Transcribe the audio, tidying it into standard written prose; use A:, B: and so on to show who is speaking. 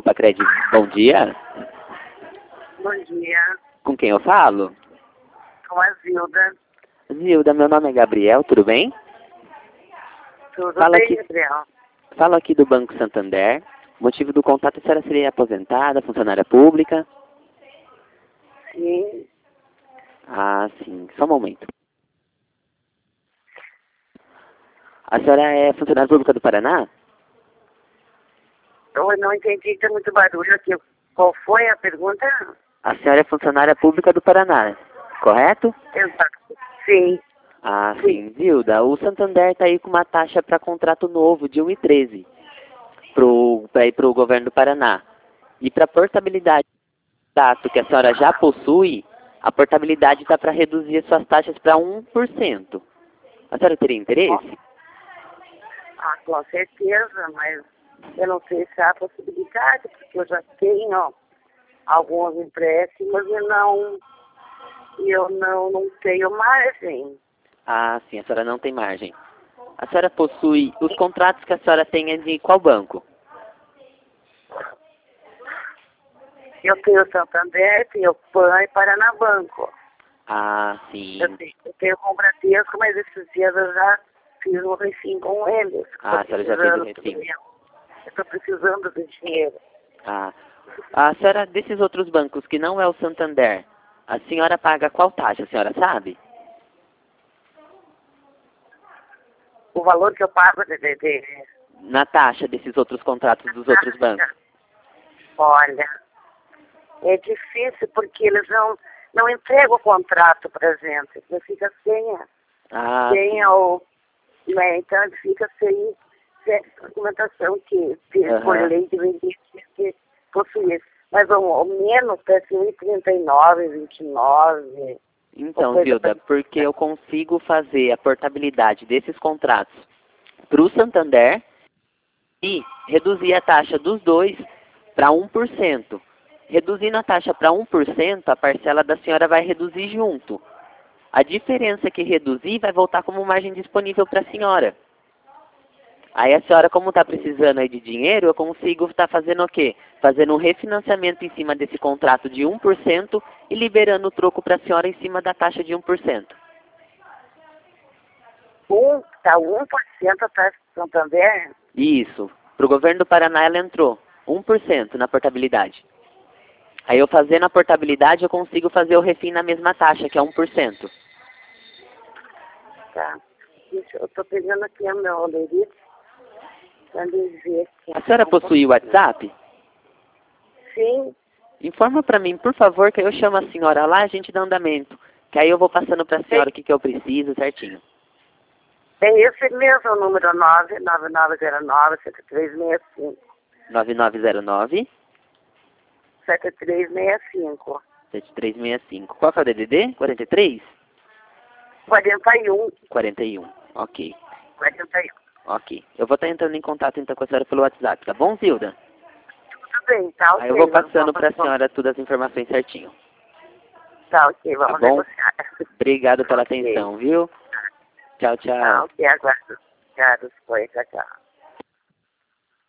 A: Bacred, bom dia.
B: Bom dia,
A: Com quem eu falo?
B: com a Zilda.
A: Zilda, meu nome é Gabriel, tudo bem?
B: Tudo
A: Fala
B: bem,
A: aqui.
B: Gabriel?
A: Falo aqui do Banco Santander. O motivo do contato, a senhora seria aposentada, funcionária pública?
B: Sim.
A: Ah, sim. Só um momento. A senhora é funcionária pública do Paraná?
B: Eu não entendi, tem muito barulho aqui. Qual foi a pergunta?
A: A senhora é funcionária pública do Paraná, correto?
B: Exato. Sim.
A: Ah, sim. Zilda, o Santander está aí com uma taxa para contrato novo de 1,13 para ir para o governo do Paraná. E para portabilidade do contrato que a senhora já possui, a portabilidade está para reduzir as suas taxas para 1%. A senhora teria interesse?
B: Ah, com certeza, mas eu não sei se há possibilidade, porque eu já tenho alguns empréstimos e eu não tenho margem.
A: Ah, sim, a senhora não tem margem. A senhora possui os contratos que a senhora tem é de qual banco?
B: Eu tenho Santander, tenho PAN e Paranabanco.
A: Ah, sim.
B: Eu tenho com o Bradesco, mas esses dias eu já fiz um refim com eles.
A: Ah, a senhora já fez o refim.
B: Eu estou precisando do dinheiro.
A: Ah. A senhora, desses outros bancos que não é o Santander, a senhora paga qual taxa, a senhora sabe?
B: O valor que eu pago
A: Na taxa desses outros contratos dos outros bancos.
B: Olha, é difícil porque eles não entregam o contrato pra gente. Ele fica sem
A: Sim.
B: o... Né, então ele fica sem a documentação que por lei deveria que possuir. Mas ao menos é 1,39, 29.
A: Então, Zilda, porque eu consigo fazer a portabilidade desses contratos para o Santander e reduzir a taxa dos dois para 1%. Reduzindo a taxa para 1%, a parcela da senhora vai reduzir junto. A diferença que reduzir vai voltar como margem disponível para a senhora. Aí a senhora, como está precisando aí de dinheiro, eu consigo estar fazendo o quê? Fazendo um refinanciamento em cima desse contrato de 1% e liberando o troco para a senhora em cima da taxa de 1%.
B: Tá 1% atrás do Santander?
A: Isso. Para o governo do Paraná ela entrou 1% na portabilidade. Aí eu fazendo a portabilidade eu consigo fazer o refim na mesma taxa, que é 1%.
B: Tá. Eu estou pegando aqui o meu olerite para dizer que...
A: A senhora possui o WhatsApp?
B: Sim.
A: Informa para mim, por favor, que eu chamo a senhora lá, a gente dá andamento. Que aí eu vou passando para a senhora o que eu preciso certinho.
B: É esse mesmo, o número 99909-7365.
A: 9909
B: 7365.
A: 7365. Qual que é o DDD? 43?
B: 41.
A: 41. Ok.
B: 41.
A: Ok. Eu vou estar entrando em contato então com a senhora pelo WhatsApp, tá bom, Zilda?
B: Tudo bem, tá ok.
A: Aí eu vou passando para a senhora todas as informações certinho.
B: Tá ok, vamos
A: Tá bom?
B: negociar.
A: Obrigado pela atenção, viu? Tchau, tchau.
B: Tá ok, aguardo. Obrigado, foi, tchau, tchau.